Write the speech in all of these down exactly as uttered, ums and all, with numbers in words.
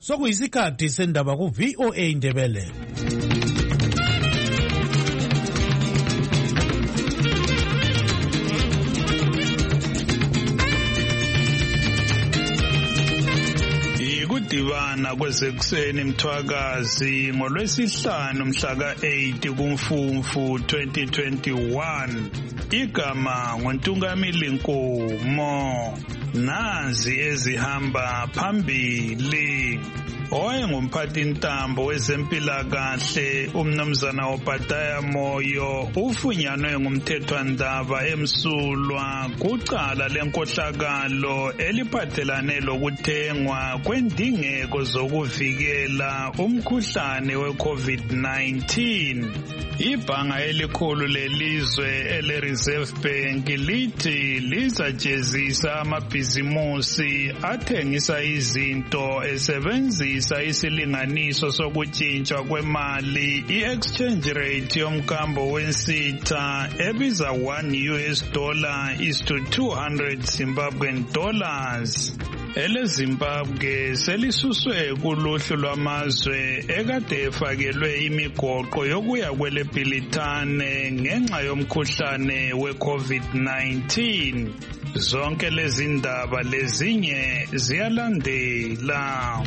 Sokuyisikhathi sendaba ku V O A Ndebele. Ikudibana kwezekuseni mthwakazi ngolwesihlanu mhla ka eight kuMfumfu twenty twenty-one. Igama ngoNtungamili Nkomo. Nazi ezihamba phambili. Owayengumphathi ntambo wezempilakahle umnumzana Obadiah Moyo ufunyanwe ngumthethwandaba emsulwa kucala lenkohlakalo eliphathelane lokuthengwa kwendingeko zokuvikela umkhuhlane we-COVID nineteen. Ibhanga elikhulu lelizwe ele-Reserve Bank lithi lizajezisa amabhizimusi athengisa izinto esebenzisa isilinganiso sokutshintshwa kwemali i-exchange rate yomkambo wensitha ebiza one U S dollar is to two hundred Zimbabwean dollars. Ele Zimbabwe selisuswe kuluhlu lwamazwe ekade efakelwe imigoqo yokuya kwelepilitane ngenxa yomkhuhlane we-COVID nineteen. Zonke lezi ndaba lezinye ziyalandela.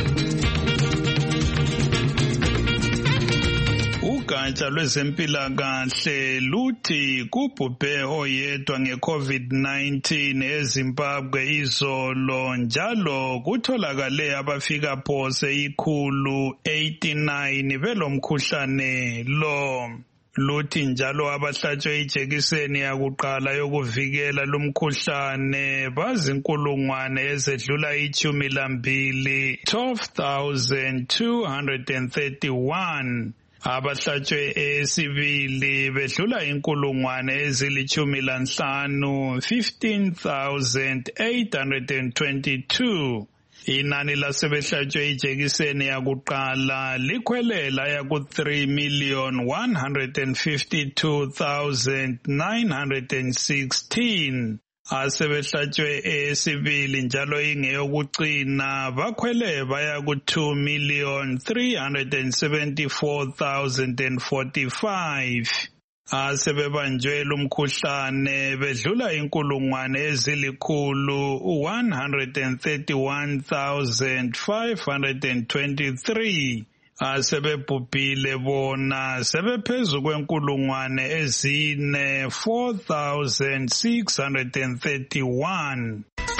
Ugatsha lwezempilakahle luthi kubhubhe oyedwa nge-COVID nineteen eZimbabwe izolo njalo kutholakale abafika phose ikhulu eighty-nine belomkhuhlane lo. Luthi njalo abahlatshwe ijekiseni yakuqala yokuvikela lumkhuhlane bazinkulungwane ezedlula itshumi lambili, twelve thousand two hundred thirty-one. Abahlatshwe esibili bedlula inkulungwane ezilitshumi lanhlanu, fifteen thousand eight hundred twenty-two. Inani lasebehlatshwe ijekiseni yakuqala likhwelela yaku three million one hundred fifty-two thousand nine hundred sixteen. Asebehlatshwe esibili njalo ingeyokucina bakhwele baya ku two million three hundred seventy-four thousand forty-five. Asebebanjwe lumkhuhlane bedlula inkulungwane ezilikhulu one hundred thirty-one thousand five hundred twenty-three. Asebebhubhile bona sebephezu kwenkulungwane ezine, four thousand six hundred thirty-one.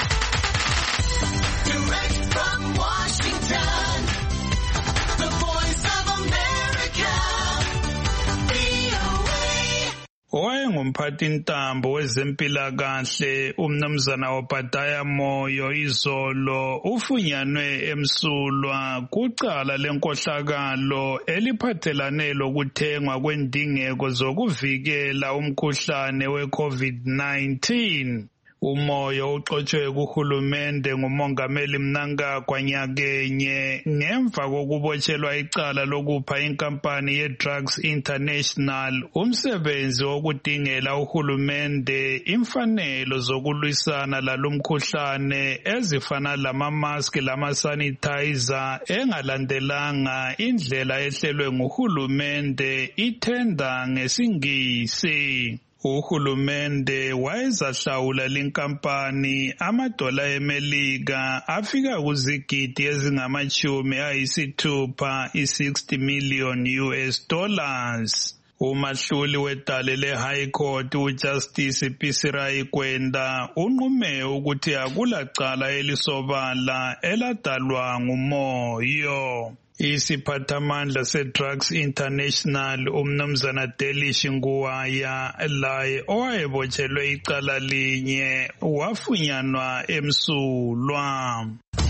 Direct from Washington, the Voice of America, V O A. Owayengumphathi ntambo wezempilakahle umnumzana Obadiah Moyo izolo ufunyanwe emsulwa kucala lenkohlakalo eliphathelane lokuthengwa kwendingeko zokuvikela umkhuhlane we-COVID nineteen. Umoyo uxotshwe kuhulumende ngumongameli Mnangagwa nyakenye ngemva kokubotshelwa icala lokupha inkampani ye-Drugs International umsebenzi wokudingela uhulumende imfanelo zokulwisana lalumkhuhlane ezifana lama-mask lama-sanitizer engalandelanga indlela ehlelwe nguhulumende ithenda ngesingisi. Uhulumende wayezahlawula linkampani amadola emelika afika kuzigidi ezingamachumi ayisithupha i-sixty million U S dollars. Umahluli wedale le-High Court uJustice Pisirai Kwenda unqume ukuthi akulacala elisobala eladalwa ngumoyo. Isiphathamandla se-Drugs International umnumzana Delish Nguwaya laye owayebotshelwe icala linye wafunyanwa emsulwa.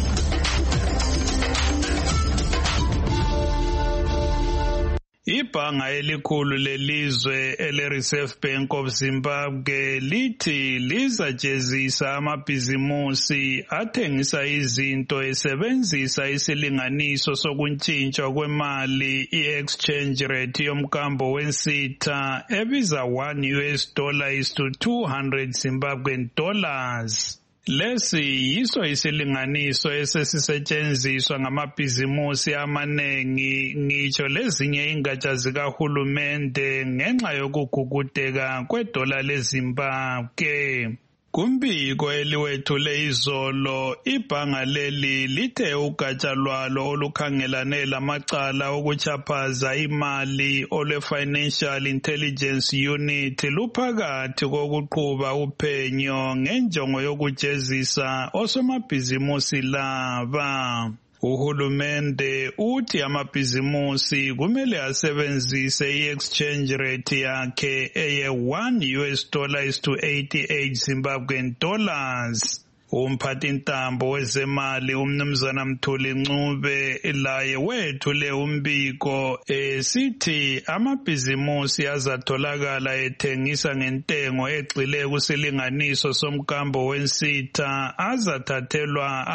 Ibhanga elikhulu lelizwe ele-Reserve Bank of Zimbabwe lithi lizajezisa amabhizimusi athengisa izinto esebenzisa isilinganiso sokutshintshwa kwemali i-exchange rate yomkambo wensitha ebiza one U S dollar is to two hundred Zimbabwean dollars. Lesi yiso isilinganiso esesisetshenziswa ngamabhizimusi amanengi ngitsho lezinye ingatsha zikahulumende ngenxa yokugugudeka kwedola leZimbabwe. Kumbiko eliwethule izolo, ibhanga leli lithe ugatsha lwalo olukhangelane lamacala okuchaphaza imali olwe-Financial Intelligence Unit luphakathi kokuqhuba uphenyo ngenjongo yokujezisa osomabhizimusi laba. Uhulumende uthi amabhizimusi kumele asebenzise i-exchange rate yakhe eye one U S dollar is to eighty-eight Zimbabwean dollars. Umphathintambo wezemali umnumzana Mthuli Ncube laye wethule umbiko esithi amabhizimusi azatholakala ethengisa ngentengo egxile kusilinganiso somkambo wensitha azathathelwa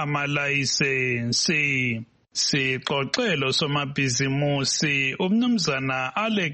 amalayisensi. Sixoxelo somabhizimusi umnumzana Alec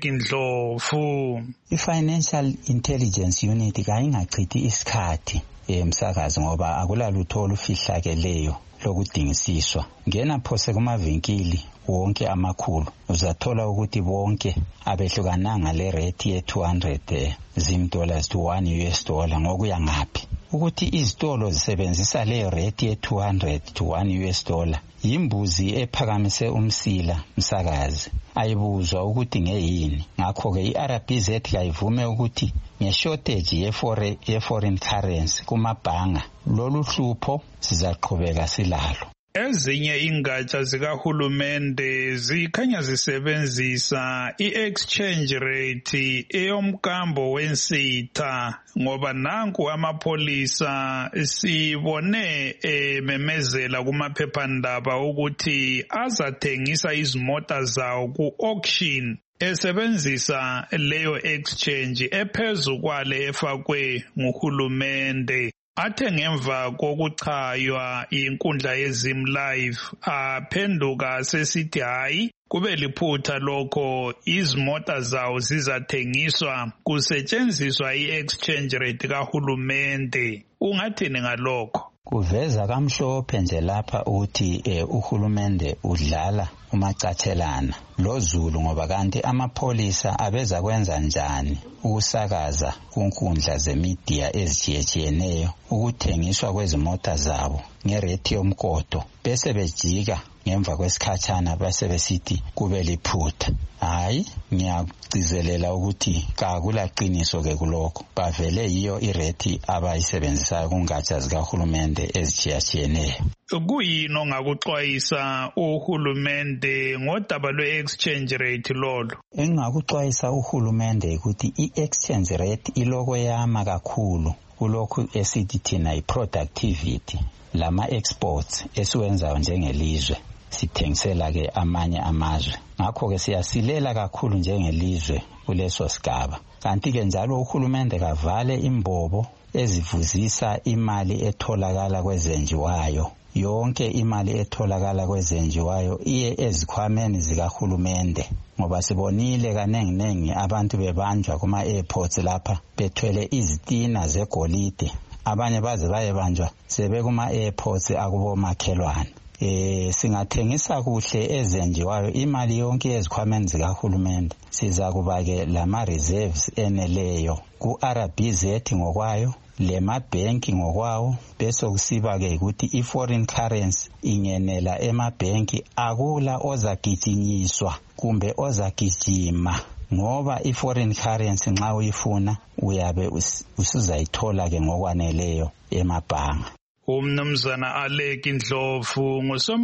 Ndlovu. I-Financial Intelligence Unit kayingachithi isikhathi emsakazi ngoba akulalutho olufihlakeleyo lokudingisiswa. Ngena phose kumavinkili wonke amakhulu uzathola ukuthi bonke abehlukananga le rate ye two hundred Zim dollars to one U S dollar ngokuya ngaphi. Ukuthi izitolo zisebenzisa le rate ye two hundred to one U S dollar yimbuzi ephakamise umsila msakazi. Ayibuzwa ukuthi ngeyini. Ngakho ke i-R B Z kayivume ukuthi nge-shortage ye-foreign ye-foreign currency kumabhanga lolu hlupho sizaqhubeka silalo. Ezinye ingatsha zikahulumende zikhanya zisebenzisa i-exchange rate eyomkambo wensitha ngoba nanku amapholisa sibone ememezela kumaphephandaba ukuthi azathengisa izimota zawo ku-auction esebenzisa leyo exchange ephezu kwale efakwe nguhulumende. Athe ngemva kokuchaywa inkundla yeZim Live aphenduka sesithi hayi kube liphutha lokho izimota zawo zizathengiswa kusetshenziswa i-exchange rate kahulumende. Ungathini ngalokho? Kuveza kamhlophe nje lapha ukuthi eh, uhulumende udlala umacathelana loZulu ngoba kanti amapholisa abeza kwenza njani ukusakaza kunkundla zemedia ezithiyetheneyo ukuthengiswa kwezimota zabo ngerate yomkodo bese bejika ngemva kwesikhathana bese besithi kube liphutha. Hayi ngiyagcizelela ukuthi kakulaqiniso ke kulokho bavele yiyo irate abayisebenzisayo kungatsha zikahulumende ezithiyetheneyo. Kuyini ongakuxwayisa uhulumende ngodaba lwe-exchange rate lolo? Engakuxwayisa uhulumende ukuthi i-exchange rate iloko yama kakhulu kulokhu esithi thina i-productivity lama exports esiwenzayo njengelizwe sithengisela ke amanye amazwe. Ngakho ke siyasilela kakhulu njengelizwe kuleso sigaba. Kanti ke njalo uhulumende kavale imbobo ezivuzisa imali etholakala kwezenjiwayo. Yonke imali etholakala kwezenjiwayo iye ezikhwameni zikahulumende ngoba sibonile kanengi nengi abantu bebanjwa kuma airports lapha bethwele izitina zegolide. Abanye baze bayebanjwa sebe kuma airports akubomakhelwane. Eh singathengisa kuhle ezenjiwayo imali yonke ezikhwameni zikahulumende siza kuba ke lama reserves eneleyo ku R B Z ngokwayo lema banki ngokwawo bese kusiba ke ukuthi i-foreign currency ingenela emabhenki akula ozagijinyiswa kumbe ozagijima ngoba i-foreign currency nxa uyifuna uyabe usuzayithola ke ngokwaneleyo emabhanga. Umnumzana Alec Ndlovu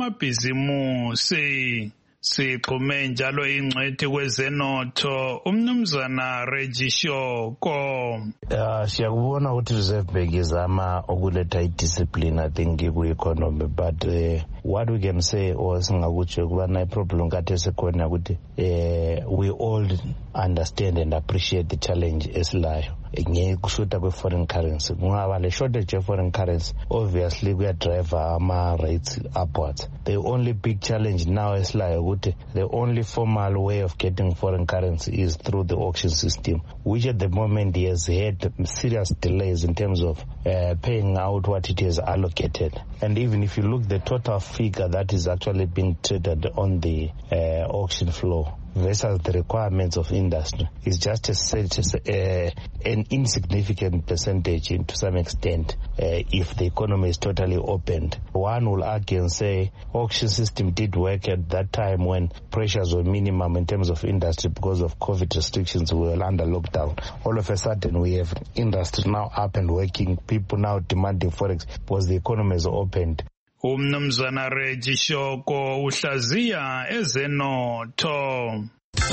ngusomabhizimusi. Sixhume njalo ingcwethi kwezenotho umnumzana Regishoko. Uh, siyakubona ukuthi Reserve Bank izama ukuletha i-discipline I think ku-economy but uh, what we can say or singakutsho kuba na problem kade sekhona ukuthi uh, we all understand and appreciate the challenge esilayo ngekushuta kwe-foreign currency kungaba le shortage ye-foreign currency obviously kuyadrive ama-rates upwards. The only big challenge now esilayo ukuthi the only formal way of getting foreign currency is through the auction system, which at the moment has had serious delays in terms of uh, paying out what it has allocated. And even if you look the total figure that is actually being traded on the uh, auction floor versus the requirements of industry is just a, a, an insignificant percentage in, to some extent uh, if the economy is totally opened. One will argue and say auction system did work at that time when pressures were minimum in terms of industry because of COVID restrictions. We were under lockdown. All of a sudden we have industry now up and working, people now demanding forex because the economy is opened. Umnumzana Reggie Shoko uhlaziya ezenotho.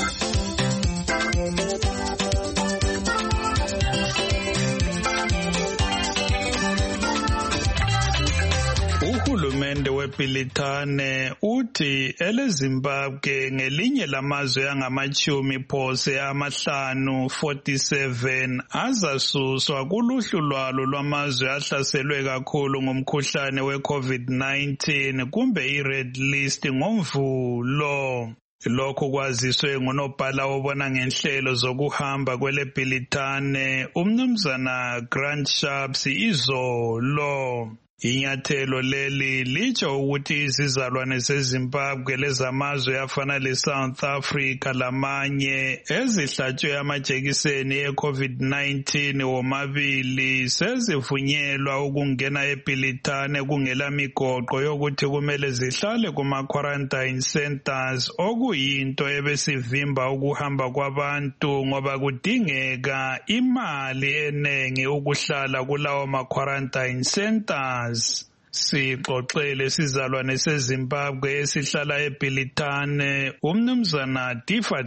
Uhulumende weBrithani uthi eleZimbabwe ngelinye lamazwe angamachumi phose amahlanu forty-seven azasuswa kuluhlu lwalo lwamazwe ahlaselwe kakhulu ngomkhuhlane we-COVID nineteen kumbe i-red list ngomvulo. Lokho kwaziswe ngunobhala obona ngenhlelo zokuhamba kweleBrithani umnumzana Grant Shapps izolo. Inyathelo leli litsho ukuthi izizalwane zeZimbabwe lezamazwe afana leSouth Africa lamanye ezihlatshwe amajekiseni e-COVID nineteen womabili sezivunyelwa ukungena eBrithani kungela migoqo yokuthi kumele zihlale kuma-quarantine centers okuyinto ebesivimba ukuhamba kwabantu ngoba kudingeka imali enengi ukuhlala kulawo ma-quarantine centers. Sixoxele sizalwane seZimbabwe esihlala eBrithani umnumzana Tifa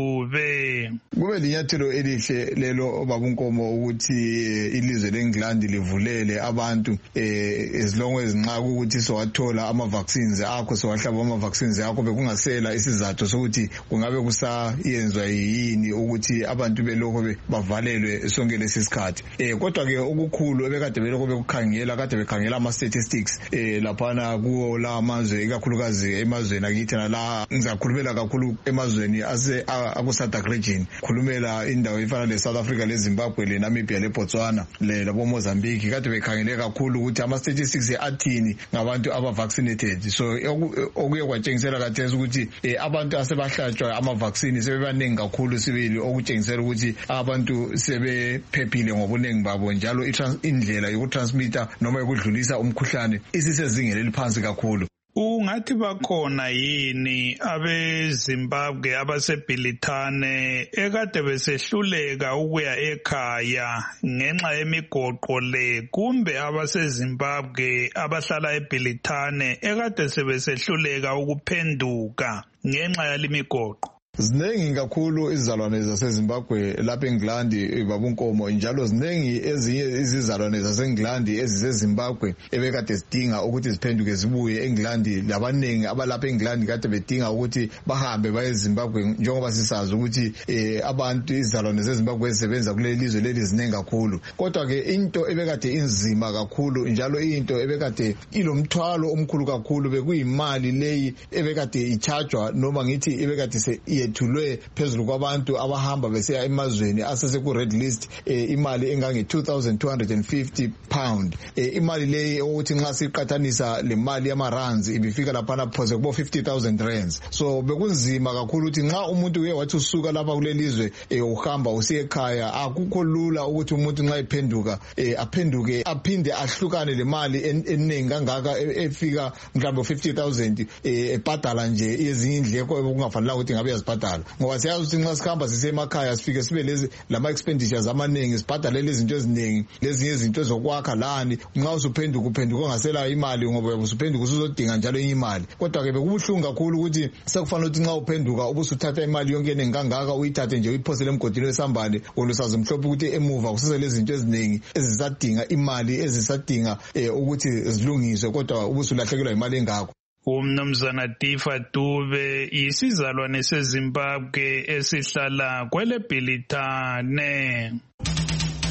Dube. Kube linyathelo elihle lelo babunkomo ukuthi ilizwe leNgilandi livulele abantu eh as long as nxa ukuthi sowathola ama vaccines akho sowahlaba ama vaccines akho bekungasela isizathu sokuthi kungabe kusayenzwa yini ukuthi abantu belokho bavalelwe sonke lesisikhathi. Eh kodwa ke okukhulu ebekade belokho bekukhangela kade bekhangela ama statistics eh laphana kuwo la amazwe ikakhulukazi emazweni akithi nala ngizakhulumela kakhulu emazweni ase aku-SADC region, khulumela indawo efana le-South Africa le-Zimbabwe le-Namibia le-Botswana labo-Mozambique kade bekhangele kakhulu ukuthi ama-statistics athini ngabantu aba-vaccinated. So okuye kwatshengisela kathesi ukuthi abantu asebahlatshwa ama-vaccine sebebaningi kakhulu sibili okutshengisela ukuthi abantu sebephephile ngobuningi babo njalo indlela yokutransmitter noma yokudlulisa umkhuhlane isisezingeni eliphansi kakhulu. Ungathi bakhona yini abeZimbabwe abaseBrithani ekade besehluleka ukuya ekhaya ngenxa yemigoqo le kumbe abaseZimbabwe abahlala eBrithani ekade sebesehluleka ukuphenduka ngenxa yalimigoqo? Zinengi kakhulu izizalwane zaseZimbabwe lapha eNgilandi babunkomo njalo zinengi ezinye izizalwane zaseNgilandi eziseZimbabwe ebekade zidinga ukuthi ziphenduke zibuye eNgilandi labanengi abalapha eNgilandi kade bedinga ukuthi bahambe baye eZimbabwe njengoba sisazi ukuthi eh abantu izizalwane zeZimbabwe ezisebenza kuleli lizwe leli zinengi kakhulu. Kodwa ke into ebekade inzima kakhulu njalo into ebekade ilomthwalo omkhulu kakhulu bekuyimali leyi ebekade ichargewa noma ngithi ebekade se yethulwe phezulu kwabantu abahamba besiya emazweni asese ku red list eh, imali engange two thousand two hundred fifty pound eh, imali leyi ukuthi nxa siqathanisa le mali yamarands ibifika lapha phose kubo fifty thousand rands. So bekunzima kakhulu ukuthi nxa umuntu uye wathi usuka lapha kulelizwe eh, uhamba usiye ekhaya akukho lula ukuthi umuntu nxa ephenduka eh, aphenduke aphinde ahlukane le mali eningi kangaka efika mhlawumbe fifty thousand eh, ebhadala nje ezinye indleko okungafanele ukuthi ngabe yazibhadala ngoba siyazi ukuthi nxa sikhamba sisemakhaya sifike sibe lezi lama expenditures amaningi sibhadala lezi zinto eziningi lezi izinto zokwakha lani nxa usuphenduka uphenduka ngasela imali ngoba usuphenduka usuzodinga njalo enye imali. Kodwa ke bekubuhlungu kakhulu ukuthi sekufanele ukuthi nxa uphenduka ubusuthatha imali yonke enengi kangaka uyithathe nje uyiphosele emgodini wesambane olusazi mhlophe ukuthi emuva kusese lezi zinto eziningi ezisadinga imali ezisadinga eh, ukuthi zilungiswe kodwa ubusulahlekelwa imali engako. Umnumzana Tifa Dube isizalwane seZimbabwe esihlala kweleBrithani.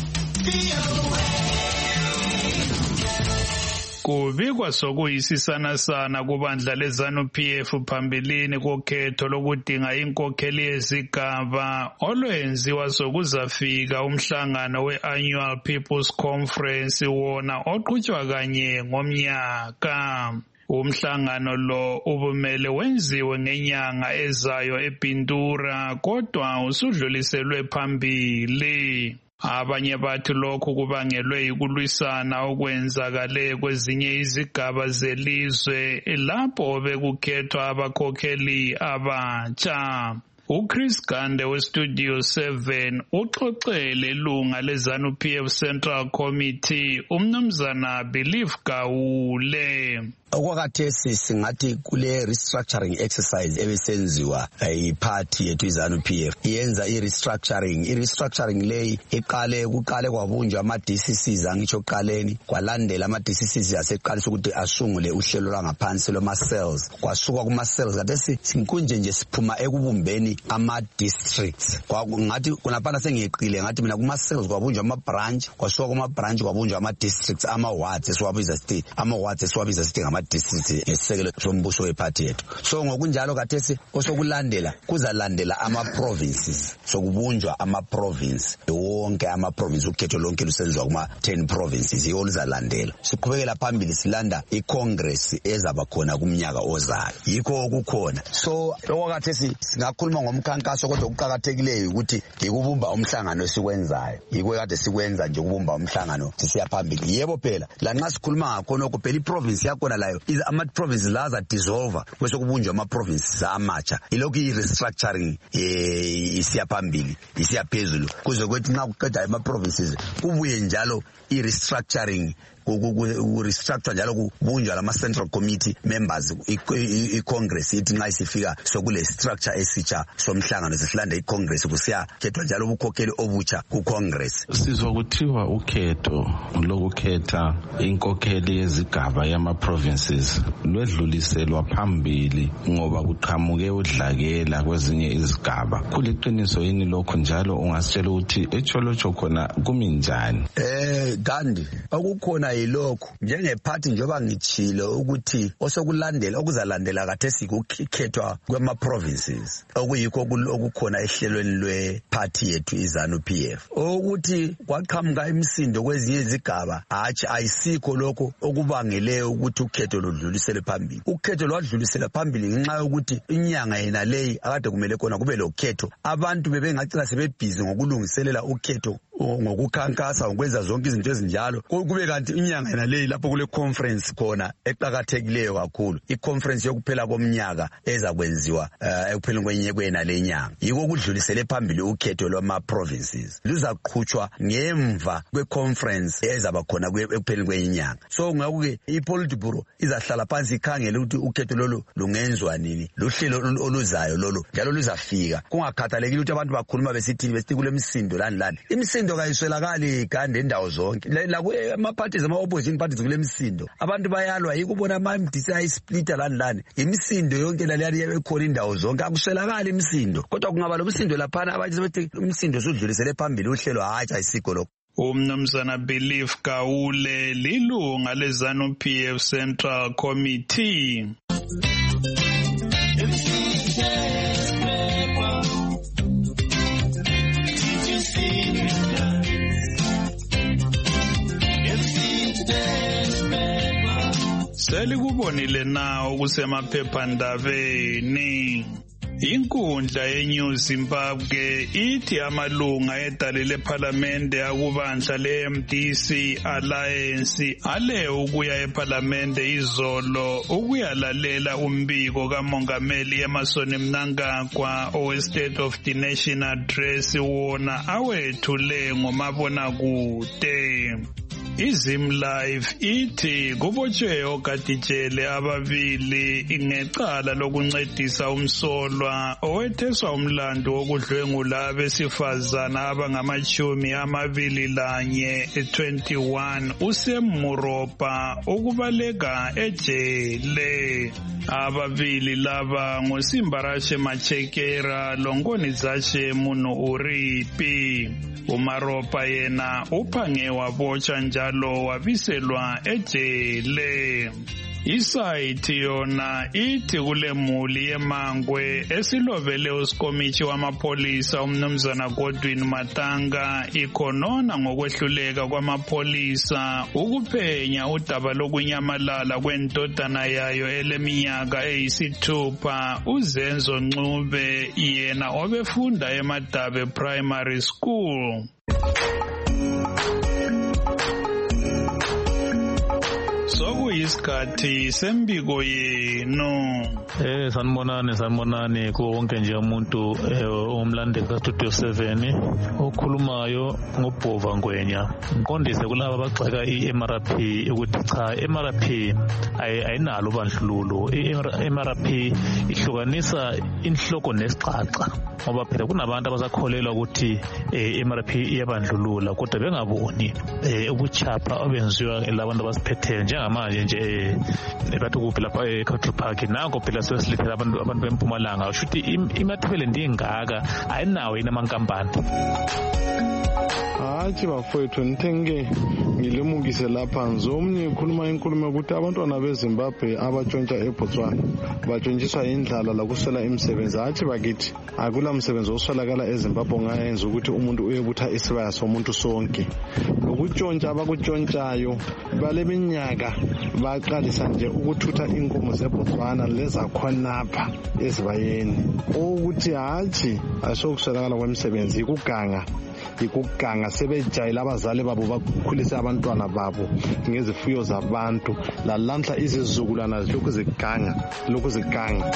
Kubikwa sokuyisisanasana kubandla leZANU-P F phambilini kokhetho lokudinga inkokheli yezigaba olwenziwa sokuzafika umhlangano we-Annual People's Conference wona oqhutshwa kanye ngomnyaka. Umhlangano lo ubumele wenziwe ngenyanga ezayo ePintura kodwa usudluliselwe phambili. Abanye bathi lokhu kubangelwe yikulwisana okwenzakale kwezinye izigaba zelizwe lapho bekukhethwa abakhokheli abatsha. uChris Gande weStudio seven uxoxele ilunga leZANU-P F Central Committee umnumzana Belief Gawule. Okwakhathesi singathi kule restructuring exercise ebesenziwa yiparty yethu iZANU-P F yenza i-restructuring i-restructuring leyi iqale kuqale kwabunjwa ama-D C Cs angitsho qaleni kwalandela ama-D C Cs aseqalisa ukuthi asungule uhlelo lwangaphansi lwama-cells kwasuka kuma-cells kathesi sinkunje nje siphuma ekubumbeni ama-districts ngathi kunaphana sengiyeqile ngathi mina kuma-cells kwabunjwa ama-branch kwasuka kuma-branch kwabunjwa ama-districts ama-wards esiwabiza sithi ama-wards esiwabiza sithi ngama district ngesekelo sombuso weparty yethu. So ngokunjalo kathesi osokulandela kuzalandela ama provinces sokubunjwa ama province wonke ama province ukhetho lonke lusenziwa kuma ten provinces yiwo luzalandela. Siqhubekela phambili silanda icongress ezaba khona kumnyaka ozayo yikho okukhona. So okwakathesi singakhuluma ngomkhankaso kodwa ukuqhakathekileyo ukuthi ngikubumba umhlangano esikwenzayo yikho kade sikwenza nje ukubumba umhlangano sisiya phambili. Yebo phela la nxa sikhuluma ngakho phela iprovince yakhona la iza ama-provinces la aza dissolve bese kubunjwa ama-provinces amatsha ilokhu i-restructuring eh isiya phambili isiya phezulu kuze kwethi nxa kuqeda ama-provinces kubuye njalo i-restructuring ku-restructure njalo kubunjwa lama-central committee members i-congress ithi nxa isifika sokule structure esitsha somhlangano sesilanda i-congress kusiyakhethwa njalo ubukhokheli obutsha ku-congress. Sizwa kuthiwa ukhetho lokukhetha inkokheli yezigaba yama-provinces lwedluliselwa phambili ngoba kuqhamuke udlakela kwezinye izigaba. Kuliqiniso yini lokho njalo ungasitshela ukuthi etsholotsho khona kumi njani? Eh Gandhi okukhona yilokho njengephathi njengoba ngitshilo ukuthi osokulandela okuzalandela kathesi kukhethwa kwema provinces okuyikho okukhona ehlelweni lweparty yethu iZANU-P F ukuthi kwaqhamuka imisindo kwezinye izigaba hatshi ayisikho lokho okubangele ukuthi ukhetho lodlulisele phambili. Ukhetho lwadlulisela phambili ngenxa yokuthi inyanga yena leyi akade kumele khona kube lokhetho abantu bebengacina sebebhizi ngokulungiselela ukhetho ngokukhankasa ngokwenza zonke izinto ezinjalo kube kanti inyanga yena leyi lapho kule conference khona eqhakathekileyo kakhulu i-conference yokuphela komnyaka eza kwenziwa ekupheleni kwenyeke yena lenyanga yiko kudlulisele phambili ukhetho lwama provinces luzaqhutshwa ngemva kwe-conference ezaba khona ekupheleni kwenyanga. So ngakuke i-Politburo izahlala phansi ikhangele ukuthi ukhetho lolu lungenzwa nini luhlelo oluzayo lolu njalo luzafika kungakhathalekile ukuthi abantu bakhuluma besithini besithi kule misindo lani lani imisindo kayiswelakali Gandhi endawo zonke la ama-parties ama-opposition parties kule misindo abantu bayalwa yikubona ama-mdc ayisplita lani lani imisindo yonke laliyani ekhona indawo zonke akuswelakali imisindo kodwa kungaba lo misindo laphana abathi sebethi umsindo sudlulisele phambili uhlelo hatshi ayisikho lokho. Umnumzana Belief Gawule lilunga leZANU-P F Central Committee. Selikubonile na okusemaphephandabeni. Inkundla yeNew Zimbabwe ithi amalunga edale lephalamende akubandla le-M D C Alliance ale ukuya ephalamende izolo ukuyalalela umbiko kamongameli Emmerson Mnangagwa owe-State of the Nation Address wona awethule ngomabonakude. iZim Live ithi kubotshwe ogaditshele ababili ngecala lokuncedisa umsolwa owetheswa umlando wokudlwengula abesifazana abangamachumi amabili lanye twenty-one usemuropa ukubaleka ejele. Ababili laba nguSimbarashe Machekera loNkonizashe Munu Uripi. Umaropa yena uphange wabotsha njalo wabiselwa ejele. Isayithi yona ithi kule muli yeMangwe esilobele uSikomichi wamapolisa umnumzana Godwin Matanga ikhonona ngokwehluleka kwamapolisa ukuphenya udaba lokunyamalala kwentodana yayo eleminyaka eyisithupha uZenzo Ncube yena obefunda eMadabe Primary School. Sokuyisikhathi sembiko yenu. Eh sanibonani sanibonani ku wonke nje umuntu omlandeli ka Studio seven okhulumayo ngobhova Ngwenya. Ngiqondise kulabo abagxeka iM R P ukuthi cha iM R P ayinalo bandlululo. iM R P ihlukanisa inhloko nesixaxa ngoba phela kunabantu abasakholelwa ukuthi iM R P iyabandlulula kodwa bengaboni ubuchapha obenziwa labantu abasiphethe njengamanje nje bathi kuphi lapha eCountry Park nango phela sesilithela abantu abantu beMpumalanga ushuthi imathebele ndingaka ayinawo inamankampani. Hayi bafowethu nithenge ngilemukise lapha nzomnye ikhuluma inkulumo ukuthi abantwana beZimbabwe abatshontsha eBotswana batshontshiswa indlala la kusela imisebenzi. Hayi bakithi akula msebenzi oswelakala eZimbabwe ngayenza ukuthi umuntu uyebutha isibaya somuntu sonke. Ukutshontsha abakutshontshwayo bale minyaka baqalisa nje ukuthutha inkomo zeBotswana leza khonapha ezibayeni ukuthi hayi asokuswelakala kwemisebenzi ikuganga ikuganga sebejayela abazali babo bakhulisa abantwana babo ngezifuyo zabantu lalamhla izizukulwana zilokhu ziganga lokhu ziganga.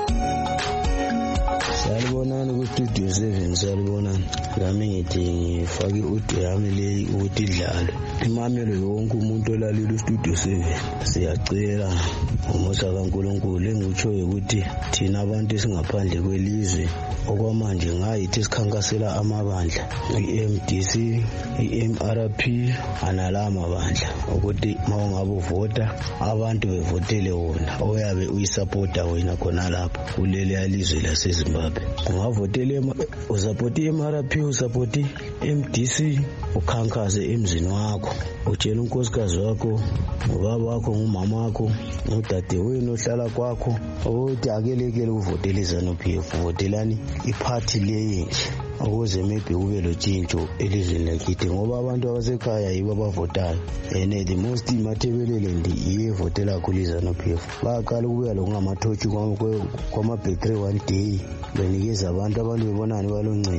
Salibonani ku Studio seven salibonani ngami ngithi ngifake ude yami le ukuthi idlalo imamelo yonke umuntu olalile u Studio seven siyacela umusa kaNkulunkulu engikutsho ukuthi thina abantu esingaphandle kwelizwe okwamanje ngayithi sikhankasela amabandla iM D C iM R P analama amabandla ukuthi mawungabe uvota abantu bevotele wona oyabe uyisupporta wena khona lapha kuleli yalizwe laseZimbabwe ungavotele usupport iM R P usupport iM D C ukhankase emzini wakho utshela unkosikazi wakho ubaba wakho ngumama wakho udade wenu ohlala kwakho ukuthi akelekele uvotele ZANU-P F votelani iparty leyo ukuze maybe kube lotshintsho elizweni lakithi ngoba abantu abasekhaya yibo abavotayo and the most imathebelele ndi iyevotela khulu ZANU-P F baqala ukubuya lokungamathoshi kwama-battery one day benikeza abantu abantu bebonani baloncedo.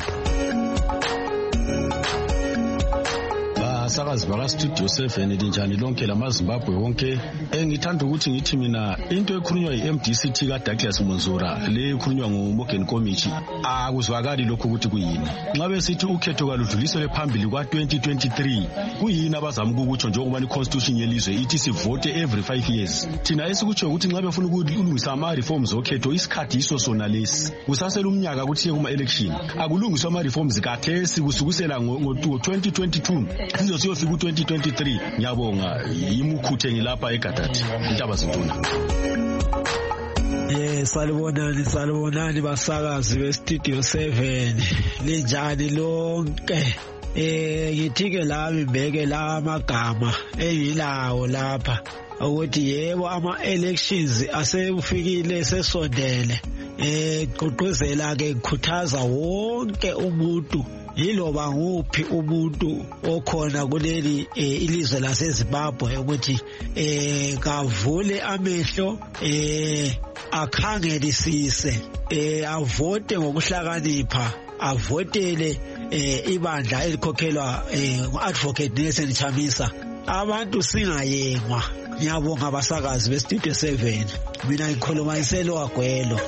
Sakazi baka Studio seven linjani lonke lamaZimbabwe wonke engithanda ukuthi ngithi mina into ekhulunywa yiM D C T ka Douglas Monzora le ekhulunywa nguMorgan Komichi akuzwakali lokho ukuthi kuyini nxa besithi ukhetho kaludlulisele phambili kwa twenty twenty-three kuyini abazama ukutsho njengoba iConstitution yelizwe ithi sivote every five years thina esikutsho ukuthi nxa befuna ukulungisa ama reforms okhetho isikhathi iso sona lesi kusasela umnyaka ukuthi kuma election akulungiswa ama reforms kathesi kusukusela ngo twenty twenty-two siyofika ku twenty twenty-three ngiyabonga imukhuthe ngilapha eGadati intaba zintuna. Yes salibonani salibonani basakazi be Studio seven linjani lonke eh ngithi ke lami mbeke la amagama engilawo lapha ukuthi yebo ama elections asebufikile sesondele eh qoqozela ke kukhuthaza wonke umuntu yiloba nguphi umuntu okhona kuleli ilizwe laseZimbabwe ukuthi eh kavule amehlo eh akhangelisise eh avote ngokuhlakanipha avotele eh ibandla elikhokhelwa eh Advocate Nelson Chamisa abantu singayengwa. Ngiyabonga abasakazi be Studio seven mina ngikhuluma iselo agwelo.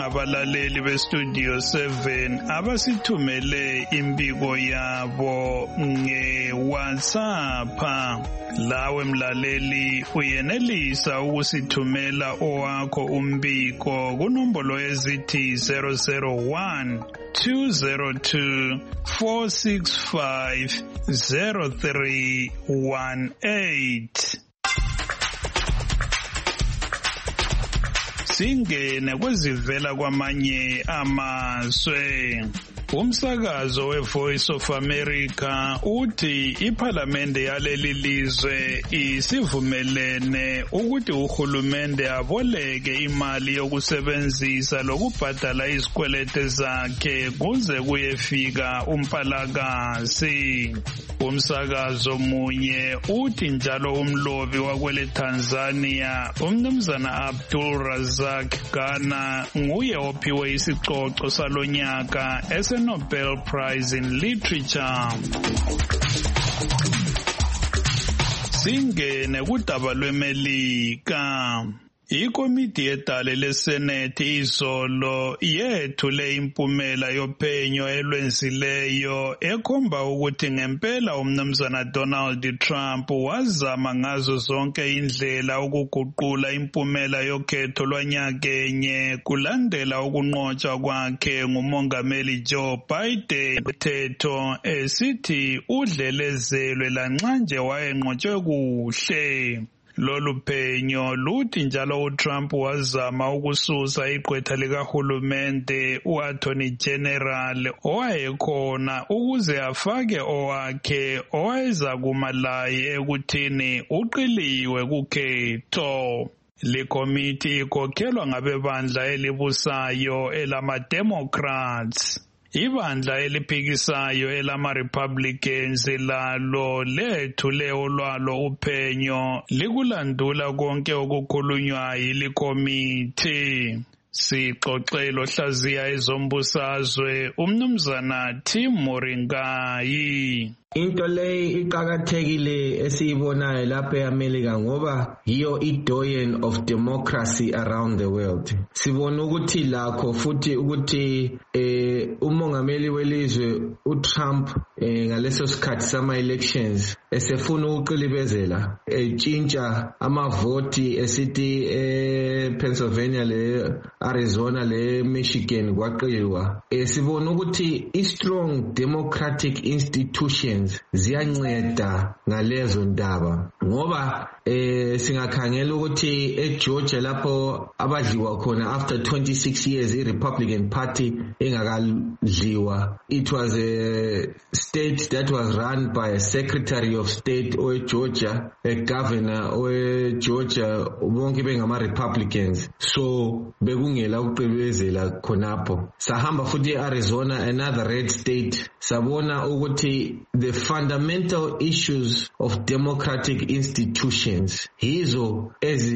abalaleli bestudio seven abasithumele imbiko yabo nge-WhatsApp. Lawe mlaleli uyenelisa ukusithumela owakho umbiko kunombolo ezithi zero zero one two zero two four six five zero three one eight. Singene kwezivela kwamanye amazwe. Umsakazo we-Voice of America uthi iphalamende yaleli lizwe isivumelene ukuthi uhulumende aboleke imali yokusebenzisa lokubhadala izikwelete zakhe kuze kuyefika umpalakazi. Umsakazo munye uthi njalo umlobi wakwele Tanzania umnumzana Abdul Razak Ghana nguye ophiwe isicoco salonyaka ese Nobel Prize in Literature. Singene kudaba lweMelika. Ikomiti yedale leSenate izolo yethule impumela yophenyo elwenzileyo ekhomba ukuthi ngempela umnumzana Donald Trump wazama ngazo zonke indlela ukuguqula impumela yokhetho lwanyakenye kulandela ukunqotshwa kwakhe ngumongameli Joe Biden. Thetho esithi udlelezelwe lanxa nje wayenqotshwe kuhle. Lolu phenyo luthi njalo uTrump wazama ukususa igqwetha likahulumende u-Attorney General owayekhona ukuze afake owakhe owayeza kuma laye ekuthini uqiliwe kukhetho. Likomiti ikhokhelwa ngabebandla elibusayo elama-Democrats. Ibandla eliphikisayo elama-Republicans lalo lethule olwalo uphenyo likulandula konke okukhulunywa yilikomiti. Sixoxelo hlaziya ezombusazwe umnumzana Tim Moringai. Into le iqhakathekile esiyibonayo lapha eAmerica ngoba yiyo idoyen of democracy around the world. Sibona ukuthi lakho futhi ukuthi eh umongameli welizwe uTrump eh ngaleso sikhathi sama elections esefuna ukuqilibezela etshintsha amavoti esithi eh Pennsylvania le Arizona le Michigan kwaqilwa. Eh sibona ukuthi i strong democratic institutions ziyanceda ngalezo ndaba ngoba eh singakhangela ukuthi eGeorgia lapho abadliwa khona after twenty-six years iRepublican Party engakadliwa. It was a state that was run by a Secretary of State of Georgia, a governor of Georgia, bonke bengama Republicans. So bekungela ukuqhubezela khonapho. Sahamba futhi eArizona, another red state. Sabona ukuthi the fundamental issues of democratic institutions hizo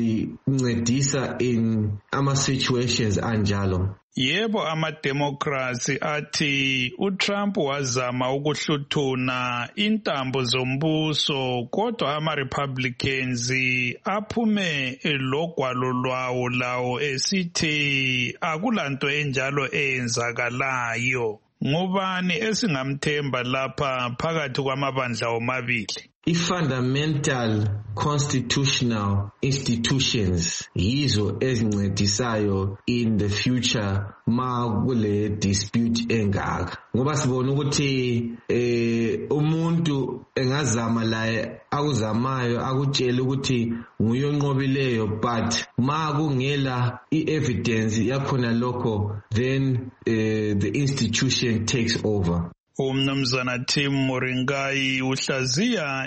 ezincedisa in ama situations anjalo. Yebo, ama-Democrats athi uTrump wazama ukuhluthuna intambo zombuso kodwa ama-Republicans aphume logwalo lwawo lawo esithi akulanto enjalo eyenzakalayo. Ngubani esingamthemba lapha phakathi kwamabandla omabili? I-fundamental constitutional institutions yizo ezincedisayo in the future ma kule dispute engaka ngoba sibona ukuthi eh umuntu engazama la akuzamayo akutshela ukuthi nguye onqobileyo but ma kungela i-evidence yakhona lokho then uh, the institution takes over. Umnumzana Tim Moringai uhlaziya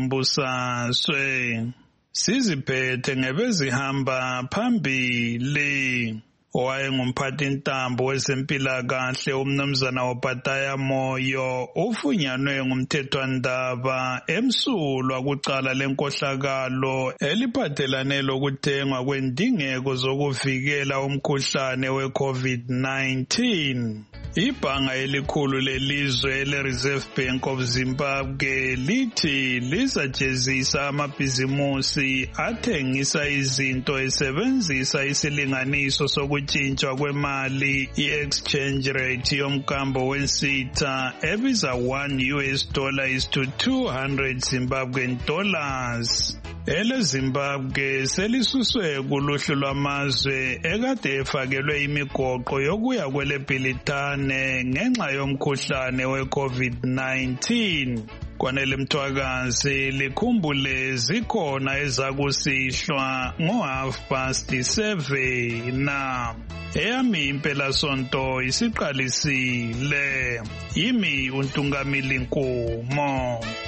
ezombusazwe. Siziphethe ngebezihamba phambili. Owayengumphathi ntambo wezempilakahle umnumzana Obadiah Moyo ufunyanwe ngumthethwandaba emsulwa kucala lenkohlakalo eliphathelane lokuthengwa kwendingeko zokuvikela umkhuhlane we-COVID nineteen. Ibhanga elikhulu lelizwe le-Reserve Bank of Zimbabwe lithi lisajezisa amabhizimusi athengisa izinto esebenzisa isilinganiso sokuthi yokutshintshwa kwemali i-exchange rate yomkambo wensitha ebiza one U S dollar is to two hundred Zimbabwean dollars. Ele Zimbabwe selisuswe kuluhlu lwamazwe ekade efakelwe imigoqo yokuya kwele Bhilitane ngenxa yomkhuhlane we-COVID nineteen. Kwanele Mthwakazi likhumbule zikhona ezakusihlwa ngo half past seven na eyami impela sonto isiqalisile yimi uNtungamili Nkumo.